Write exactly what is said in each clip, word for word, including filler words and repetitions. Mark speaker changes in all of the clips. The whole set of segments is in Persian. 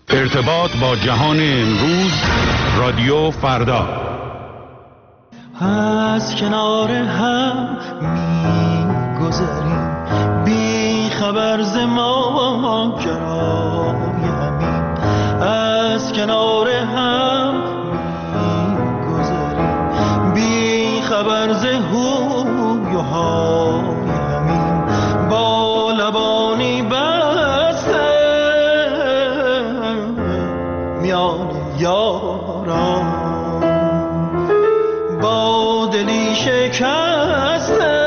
Speaker 1: ارتباط با جهان امروز، رادیو فردا.
Speaker 2: از کنار هم می گذریم بی خبر ز ماجرای همین، از کنار هم می گذریم بی خبر ز هوی و های همین، با لبانی بسته میان یاران، با دلی شکسته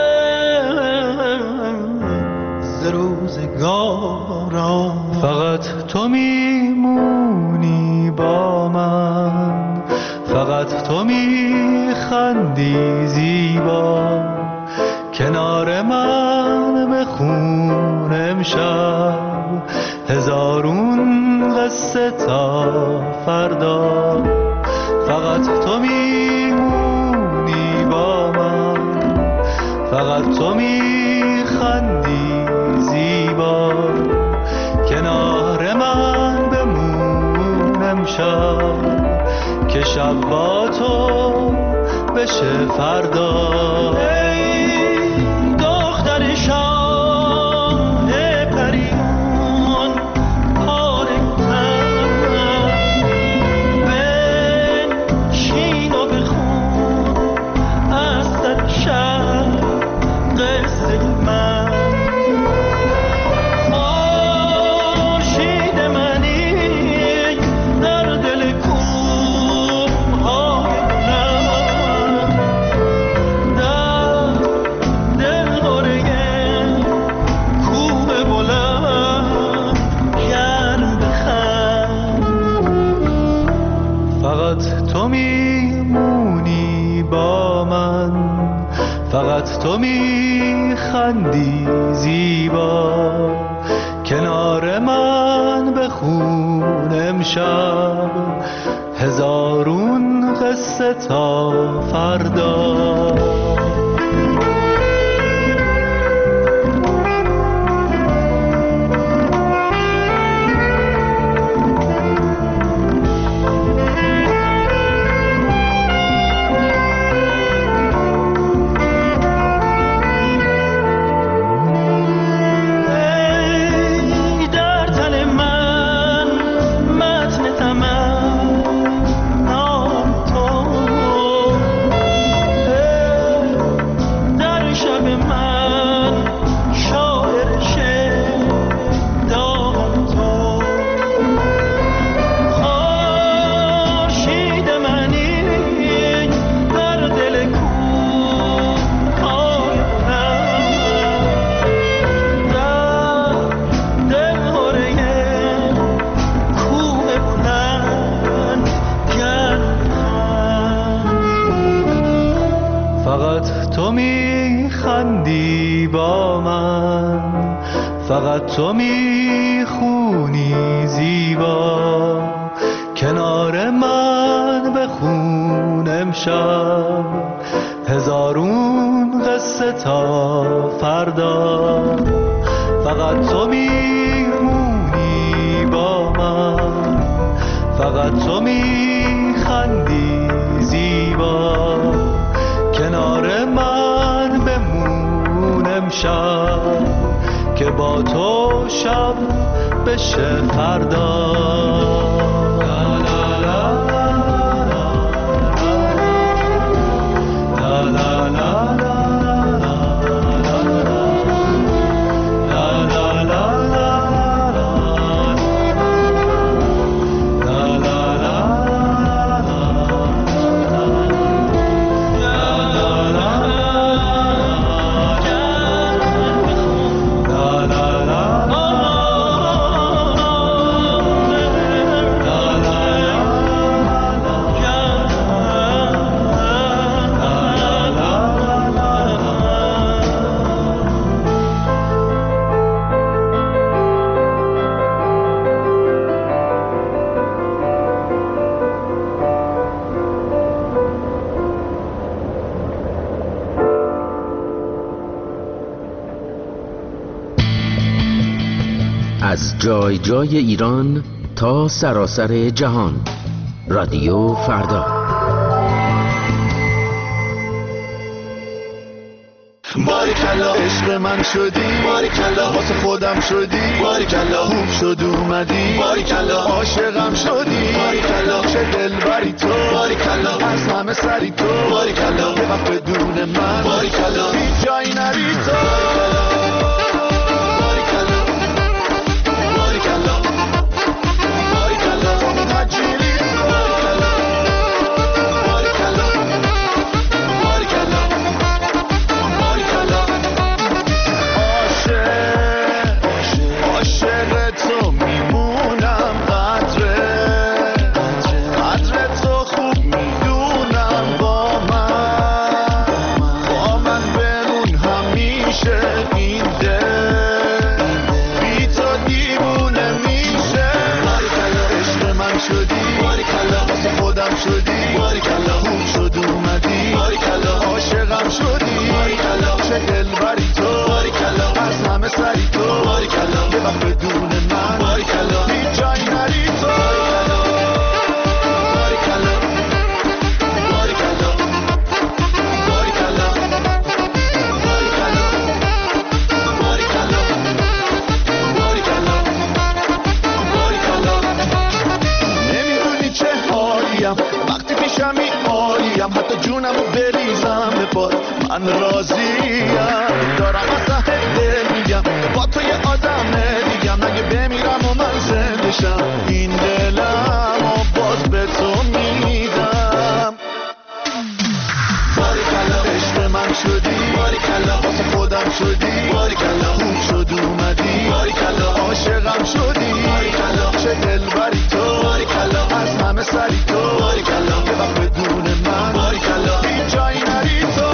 Speaker 2: ز روزگاران. فقط تو میمونی با من، فقط تو میخندی زیبا، کنار من بخون امشب هزارون قصه تا فردا. فقط تو میمونی با من، فقط تو میخندی زیبا، کنار من بمون امشب که شب با تو بشه فردا. فقط تو میخندی زیبا، کنار من بخون امشب هزارون قصه تا فردا. فقط تو میخونی زیبا، کنار من بخون امشب هزارون قصه تا فردا. فقط تو میمونی با من، فقط تو میخندی زیبا، کنار من بمون امشب که با تو شب بشه فردا.
Speaker 3: از جای جای ایران تا سراسر جهان. رادیو فردا.
Speaker 2: باریکلا عشق من شدی، باریکلا واسه خودم شدی، باریکلا خوب شد اومدی، باریکلا عاشقم شدی، باریکلا چه دلبری تو، باریکلا از همه سری تو، باریکلا یه وقت بدون من، باریکلا هیچ جایی نری تو. من راضیم دارم از ته دل میگم با تو یه آدم دیگم، اگه بمیرم و من زنده شم این دلم و باز به تو میدم. باریکلا عشق من شدی، باریکلا واسه خودم شدی، باریکلا خوب شد اومدی، باریکلا عاشقم شدی، باریکلا چه دلبری تو، باریکلا از همه سری تو، باریکلا یه وقت بدون من، باریکلا هیچ جایی نری تو.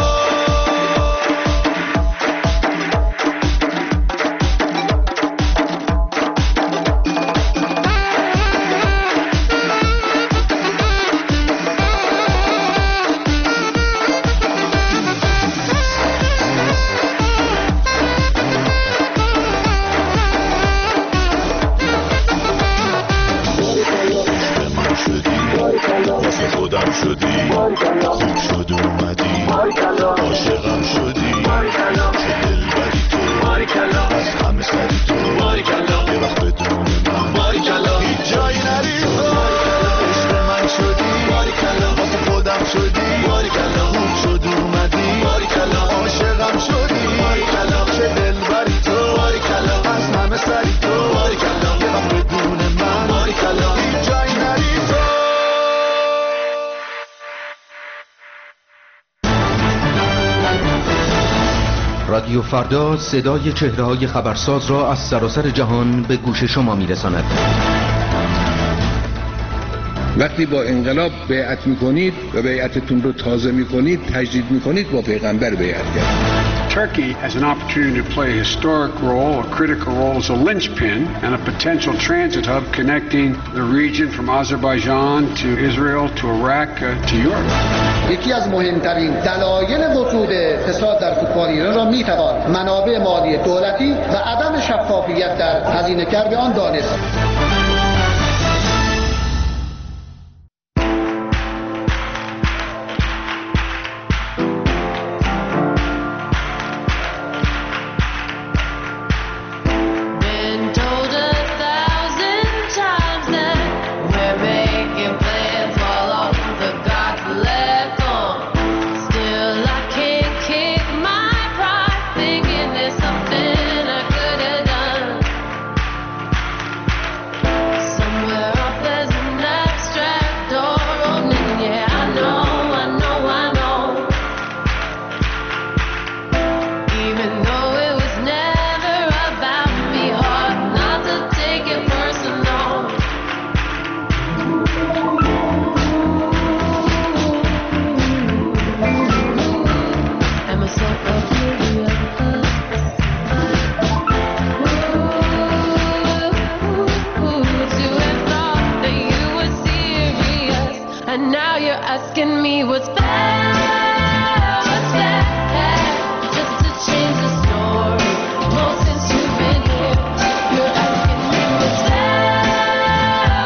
Speaker 3: رادیو فردا صدای چهره‌های خبرساز را از سراسر جهان به گوش شما می‌رساند.
Speaker 4: وقتی با انقلاب بیعت می‌کنید و بیعتتون رو تازه می‌کنید، تجدید می‌کنید، با پیغمبر بیعت کردید.
Speaker 5: Turkey has an opportunity to play a historic role, a critical role as a linchpin and a potential transit hub connecting the region from Azerbaijan to Israel to Iraq uh, to Europe.
Speaker 6: یکی از مهمترین دلایل وجود فساد در فوتبال ایران را میتوان منابع مالی دولتی و عدم شفافیت در هزینه کرده آن دانست.
Speaker 7: asking me what's bad, what's bad, just to change the story. More since you've been here, you're asking me what's bad,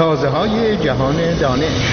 Speaker 3: سازه‌های جهان دانش.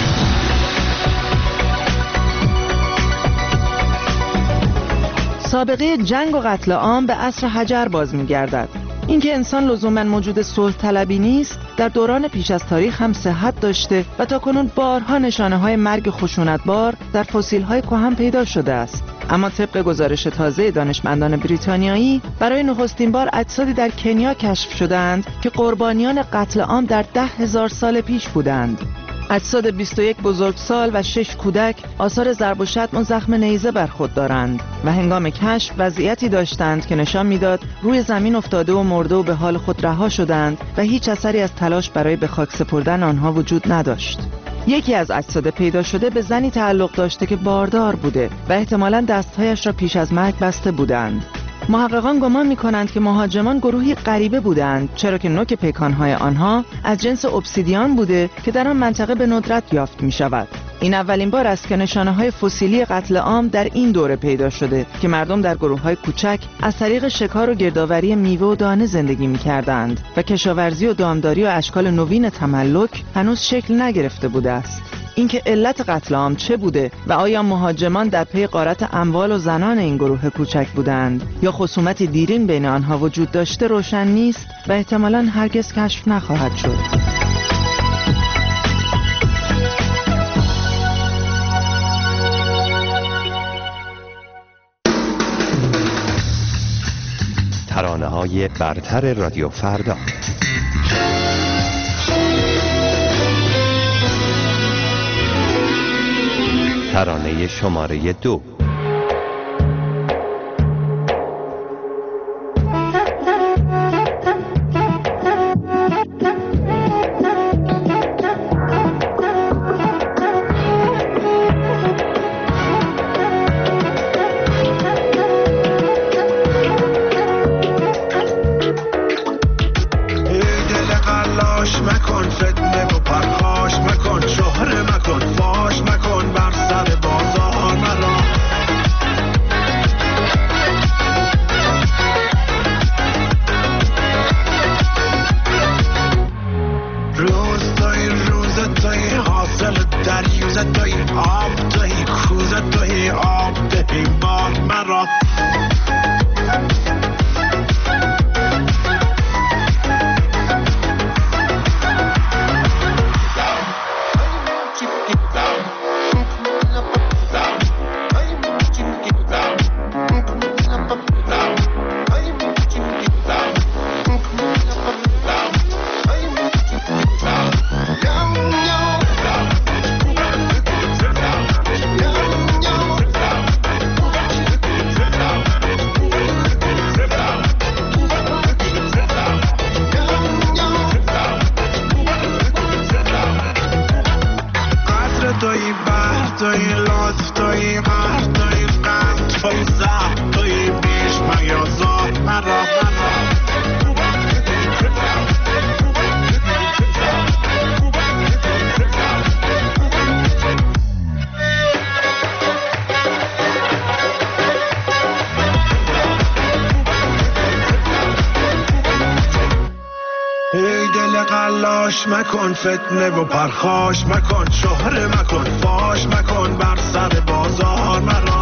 Speaker 8: سابقه جنگ و قتل عام به عصر حجر باز می‌گردد. اینکه انسان لزوماً موجود صلح طلبی نیست، در دوران پیش از تاریخ هم صحت داشته و تاکنون بارها نشانه‌های مرگ خشونتبار در فسیل‌های کهن پیدا شده است. اما طبق گزارش تازه دانشمندان بریتانیایی، برای نخستین بار اجسادی در کنیا کشف شدند که قربانیان قتل عام در ده هزار سال پیش بودند. اجساد بیست و یک بزرگسال و شش کودک آثار ضرب و شتم و زخم نیزه بر خود دارند و هنگام کشف وضعیتی داشتند که نشان میداد روی زمین افتاده و مرده و به حال خود رها شدند و هیچ اثری از تلاش برای به خاک سپردن آنها وجود نداشت. یکی از اجساد پیدا شده به زنی تعلق داشته که باردار بوده و احتمالاً دستهایش را پیش از مرگ بسته بودند. محققان گمان می‌کنند که مهاجمان گروهی غریبه بودند، چرا که نوک پیکان‌های آنها از جنس obsidian بوده که در آن منطقه به ندرت یافت می‌شود. این اولین بار است که نشانه‌های فسیلی قتل عام در این دوره پیدا شده که مردم در گروه‌های کوچک از طریق شکار و گردآوری میوه و دانه زندگی می‌کردند و کشاورزی و دامداری و اشکال نوین تملک هنوز شکل نگرفته بوده است. اینکه علت قتل عام چه بوده و آیا مهاجمان در پی غارت اموال و زنان این گروه کوچک بودند یا خصومت دیرین بین آنها وجود داشته روشن نیست و احتمالاً هرگز کشف نخواهد شد.
Speaker 9: ترانه‌های برتر رادیو فردا. ترانه شماره دو.
Speaker 2: مکن فتنه و پرخاش مکن، شهره مکن، فاش مکن بر سر بازار مرا.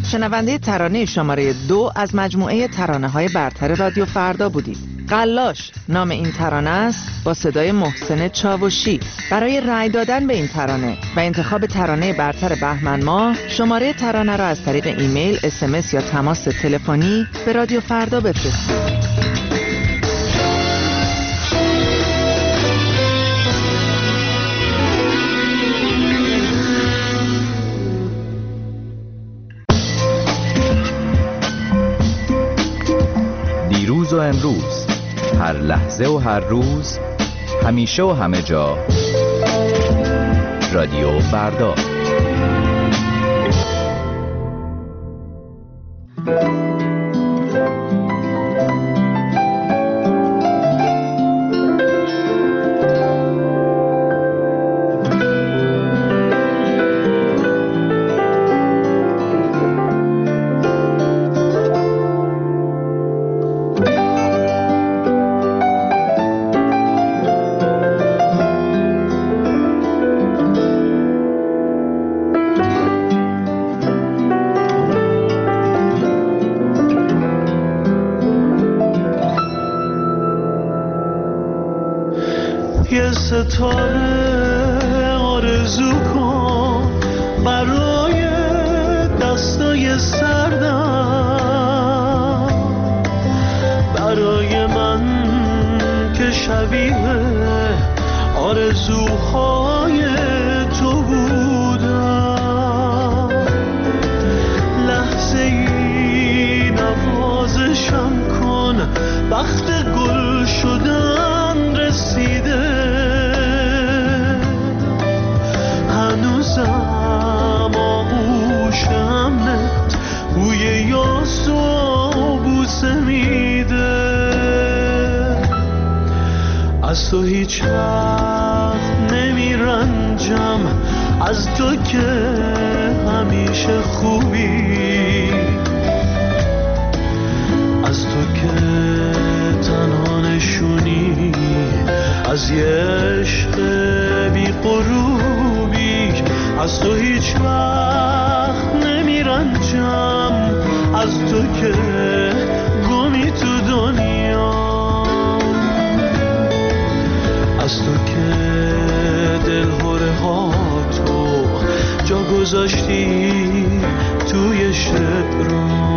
Speaker 8: شنونده ترانه شماره دو از مجموعه ترانه‌های برتر رادیو فردا بودید. قلاش نام این ترانه است، با صدای محسن چاوشی. برای رأی دادن به این ترانه و انتخاب ترانه برتر بهمن ماه، شماره ترانه را از طریق ایمیل، اس ام اس یا تماس تلفنی به رادیو فردا بفرستید.
Speaker 10: دیروز و امروز، هر لحظه و هر روز، همیشه و همه جا، رادیو فردا.
Speaker 2: یه ستاره آرزو کن برای دستای سردم، برای من که شبیه آرزوهای تو بودم. لحظه ای نوازشم کن، وقت گل شدن رسیده. هنوزم آغوشمت بوی یاس و بوسه میده. از تو هیچ وقت نمیرنجم، از تو که همیشه خوبی، از تو که تنها نشونی از یه عشق بی غروبی. از تو هیچ وقت نمیرنجم، از تو که گمی تو دنیا، از تو که دلهوره ها تو جا گذاشتی توی شعرام.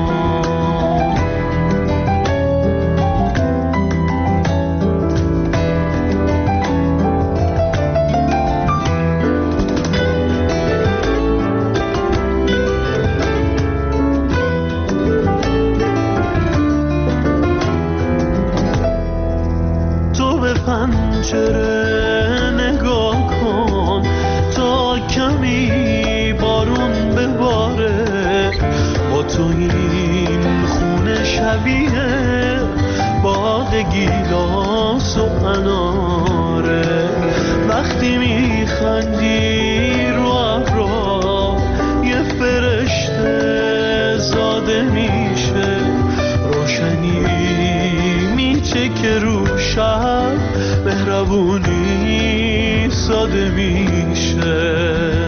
Speaker 2: پنجره نگاه کن تا کمی بارون بباره. با تو این خونه شبیه باغ گیلاس و اناره. وقتی میخندی رو ابرا یه فرشته زاده میشه. روشنی میچه که رو شب مهربونی ساده میشه.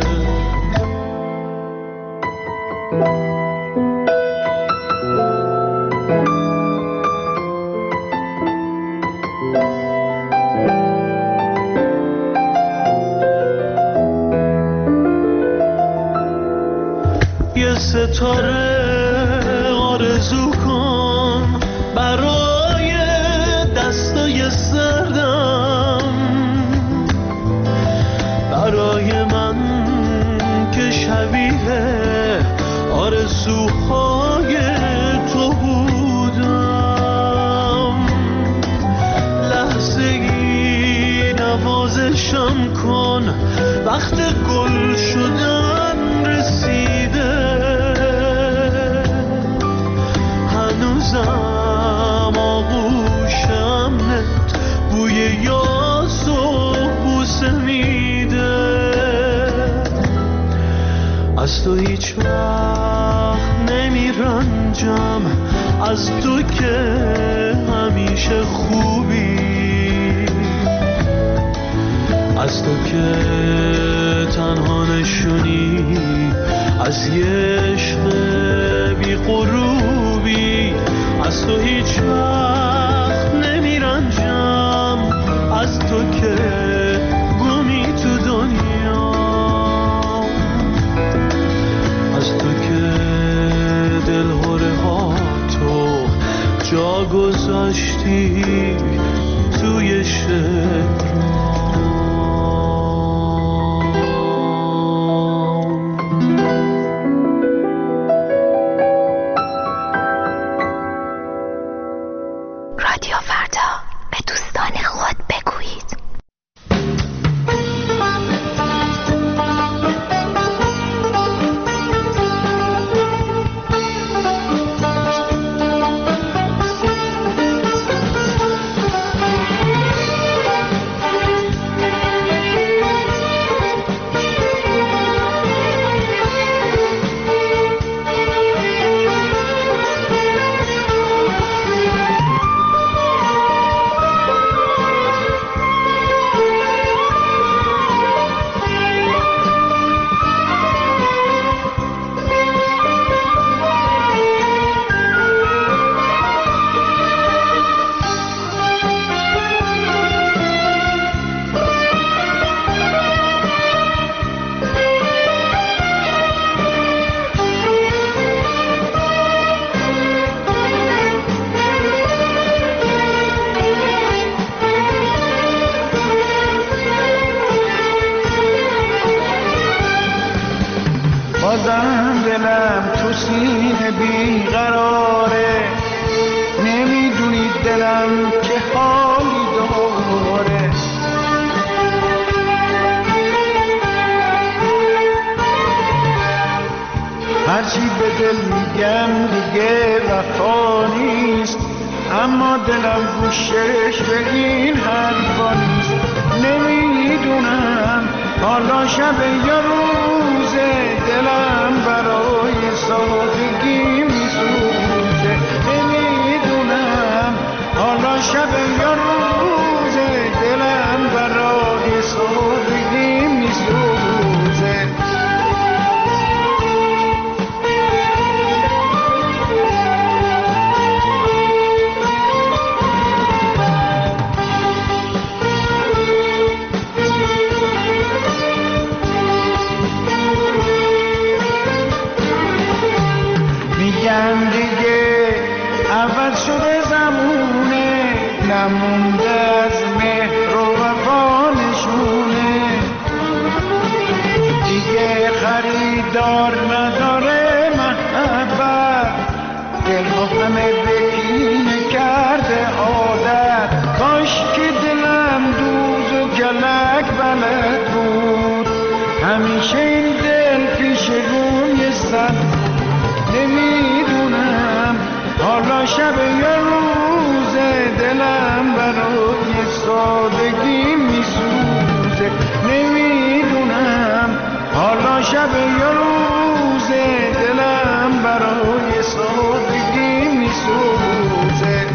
Speaker 2: یه ستاره آرزو کن برای دستای سردم، برای من که شبیه آرزوهای تو بودم. لحظه ای نوازشم کن، وقت گل شدن رسیده. هنوزم آغوشمت بوی یاس و بوسه میده. از تو هیچ وقت نمیرنجم، از تو که همیشه خوبی، از تو که تنها نشونی از یه عشق هیچ وقت نمیرنجم از تو که گمی تو دنیا، از تو که دلهوره ها تو جا گذاشتی توی شعر.
Speaker 11: رادیو فردا، به دوستان خود بگویید.
Speaker 2: بازم دلم تو سینه بیقراره، نمیدونی دلم که حالی داره. هرچی به دل میگم دیگه وفا نیست، اما دلم گوشش به این حرفا نیست. نمیدونم حالا شب یا روزه، دلم برای سادگی میسوزه. نمیدونم حالا شب یا روزه، دلم برای سادگی میسوزه. میگم دیگه اول شده زمونه، نمونده از مهر و وفا نشونه. دیگه خریدار نداره محبت، دلها همه بکینه کرده عادت. کاش که دلم دوز و کلک بلد بود، همیشه این دل پیش روی سد. نمیدونم حالا شب یا روزه، دلم برای سادگی میسوزه. نمیدونم حالا شب یا روزه، دلم برای سادگی میسوزه.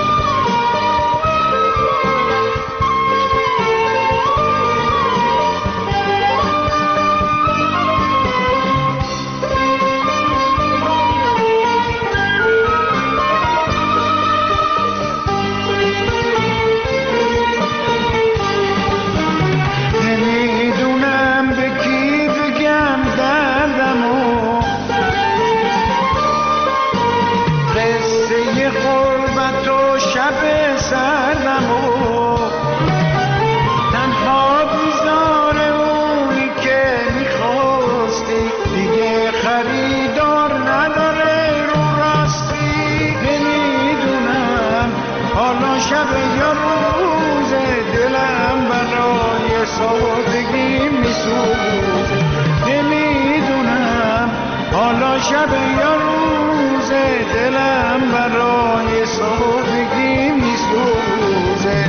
Speaker 2: سادگی میسوزه. نمیدونم حالا شب یا روزه، دلم برای سادگی میسوزه.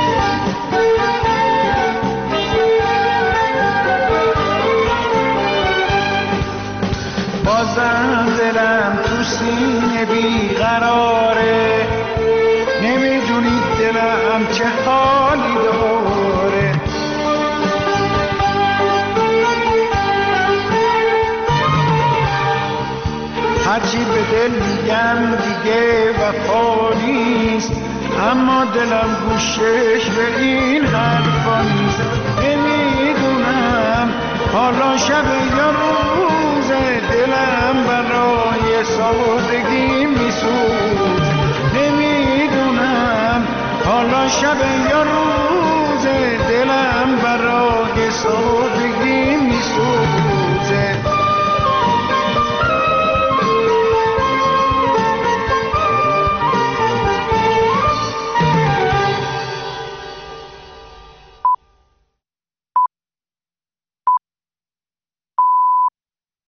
Speaker 2: بازم دلم تو سینه بیقراره، نمیدونی دلم چه حالی داره. هرچی به
Speaker 12: دل میگم دیگه وفا نیست، اما دلم گوشش به این حرفا نیست. نمیدونم حالا شب یا روزه، دلم برای سادگی میسوز. نمیدونم حالا شب یا روزه، دلم برای سادگی